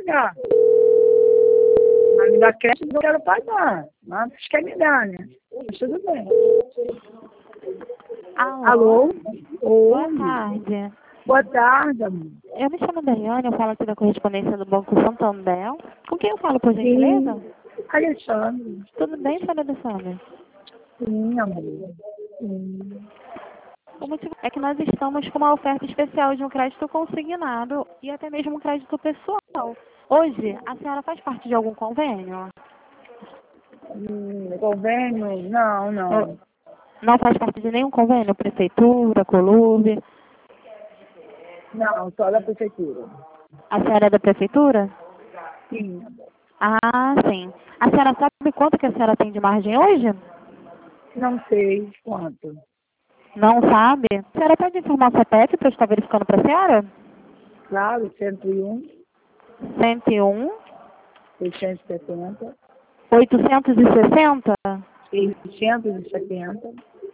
pagar. Mas me dá crédito, não quero pagar. Mas vocês querem me dar, né? Mas tudo bem. Alô? Boa Oi. tarde. Boa tarde, amor. Eu me chamo Daiane, eu falo aqui da correspondência do Banco Santander. Com quem eu falo, por gentileza? Alexandre. Tudo bem, senhora Alessandra? Sim, amor. Sim. O motivo é que nós estamos com uma oferta especial de um crédito consignado e até mesmo um crédito pessoal. Hoje, a senhora faz parte de algum convênio? Convênio? Não. Não faz parte de nenhum convênio? Prefeitura, Colurbe? Não, só da prefeitura. A senhora é da prefeitura? Sim, amor. Ah, sim. A senhora sabe quanto que a senhora tem de margem hoje? Não sei quanto. Não sabe? A senhora pode informar o CPF para eu estar verificando para a senhora? Claro, 101, 101, 670, 860, 670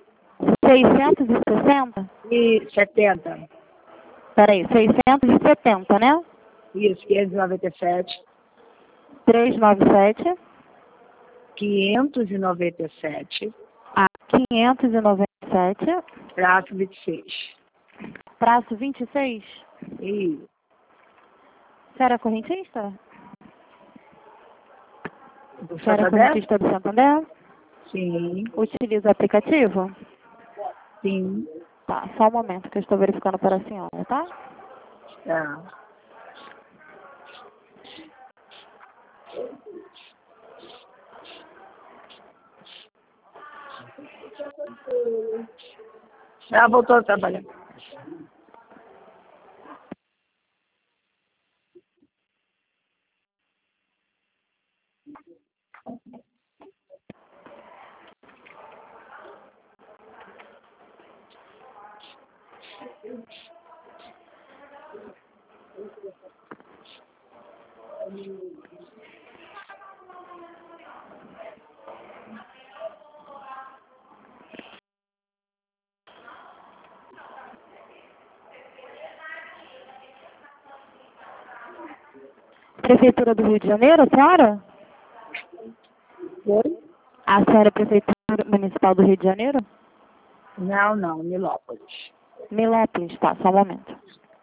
660? e 70. Peraí, 670, né? Isso, 597, 397, 597, 597, traço 26. traço 26. E A senhora é correntista? do A senhora é Santander? correntista do Santander? Sim, Utiliza o aplicativo? sim. Tá, só um momento que eu estou verificando para a senhora, tá? Tá. Ela voltou a trabalhar. Prefeitura do Rio de Janeiro, a senhora? Oi? A senhora é Prefeitura Municipal do Rio de Janeiro? Não, Milópolis. Milópolis, tá, só um momento.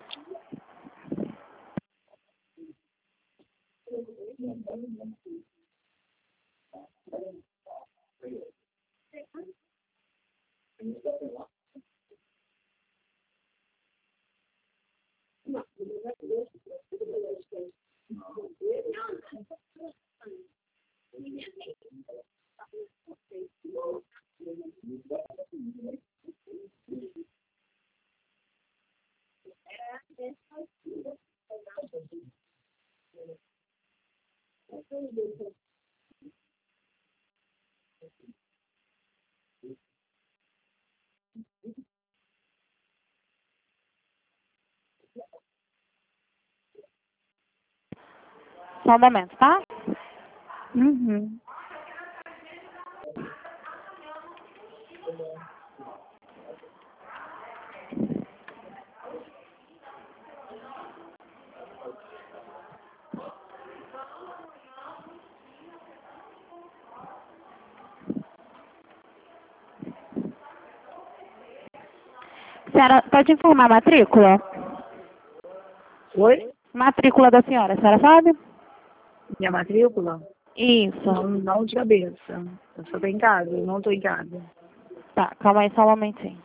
Só um momento, tá? Uhum. A senhora pode informar a matrícula? Oi? Matrícula da senhora, a senhora sabe? Minha matrícula? Isso. Não de cabeça. Eu só tô em casa, eu não tô em casa. Tá, calma aí só um momentinho.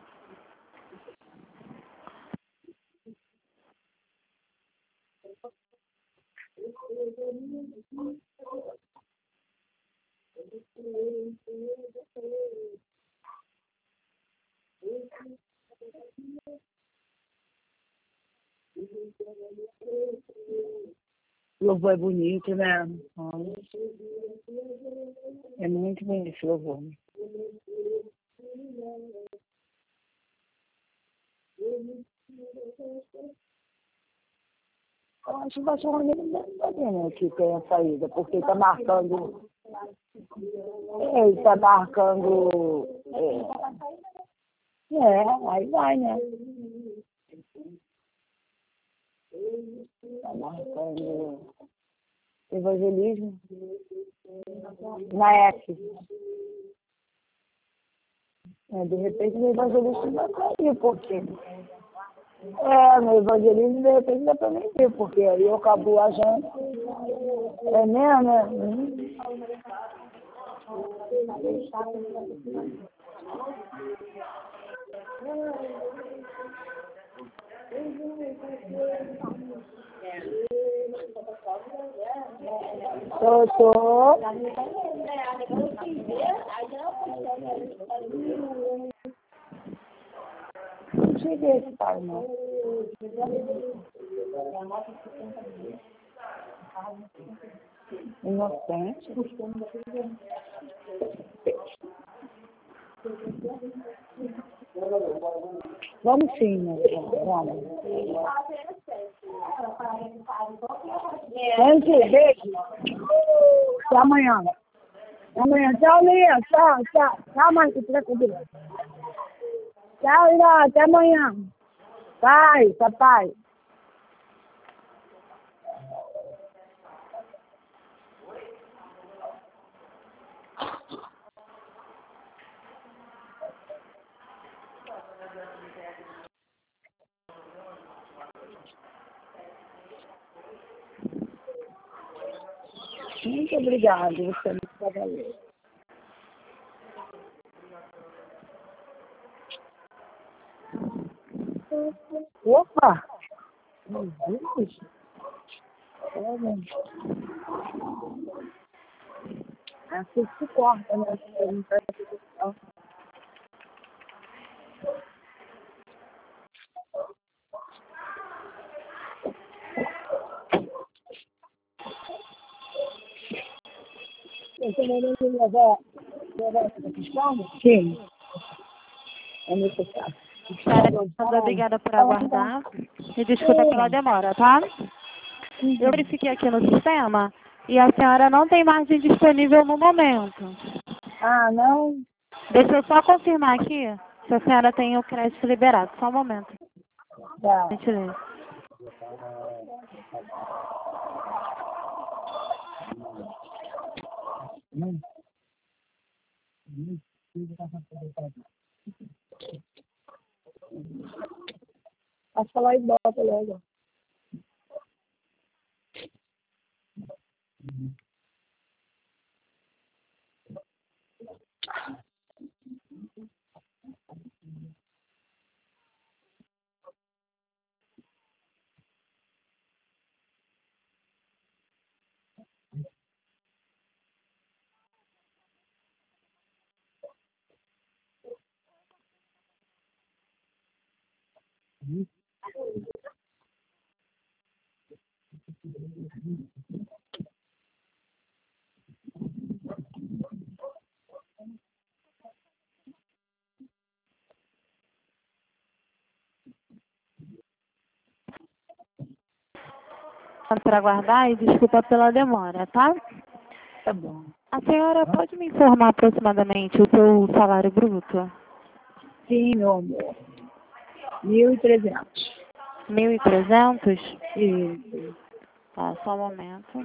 Louvor é bonito, né? É muito bonito esse louvor. Eu acho que vai ser uma menina que tem a saída, porque está marcando. Ele está marcando. Aí vai, né? Está marcando. Evangelismo. Na F. De repente no evangelismo vai cair, porque... no evangelismo, de repente, dá para nem ver, porque aí eu acabo achando. É mesmo, né? Tô. Não cheguei esse pai, não. Inocente. Vamos sim, né? Vamos. Gente, beijo. Até amanhã. Até amanhã. Tchau, Lia. Tchau. Tchau, mãe, que fica comigo. Tchau, Lia. Até amanhã. Pai, papai. Muito obrigada, você é muito trabalhoso. Opa! Meu Deus! Assim se corta, né? Não presta atenção. Você mandou me levar essa questão? Sim. É necessário. Obrigada por aguardar. Me desculpa pela demora, tá? Eu verifiquei aqui no sistema e a senhora não tem margem disponível no momento. Ah, não? Deixa eu só confirmar aqui se a senhora tem o crédito liberado. Só um momento. Tá. Deixa eu ver. Passa lá e bota logo. Para aguardar e desculpa pela demora, tá? Tá bom. A senhora pode me informar aproximadamente o seu salário bruto? Sim, meu amor. 1.300. 1.300? Isso. Tá, só um momento.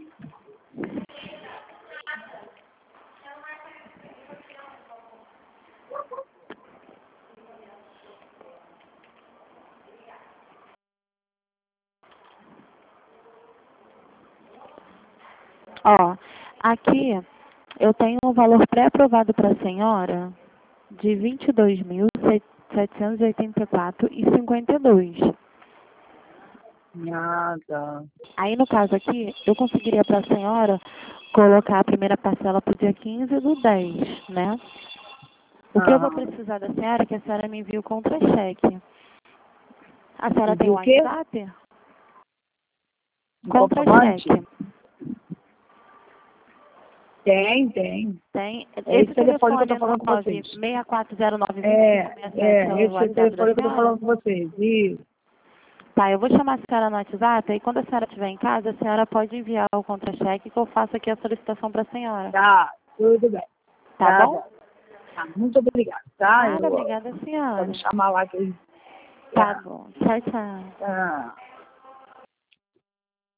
Ó, aqui eu tenho um valor pré-aprovado para a senhora de R$ 22.784,52. Nada. Aí, no caso aqui, eu conseguiria para a senhora colocar a primeira parcela para o dia 15 do 10, né? O que eu vou precisar da senhora é que a senhora me envie o contra-cheque. A senhora tem o WhatsApp? Contra-cheque. Tem. Tem. Esse telefone que eu tô falando com vocês. 6409 esse telefone que eu tô falando com vocês. Isso. Tá, eu vou chamar a senhora no WhatsApp e quando a senhora estiver em casa, a senhora pode enviar o contra-cheque que eu faço aqui a solicitação para a senhora. Tá, tudo bem. Tá bom? Tá, muito obrigada, tá? Obrigada, senhora. Vou chamar lá que... Tá bom. Tchau. Tá.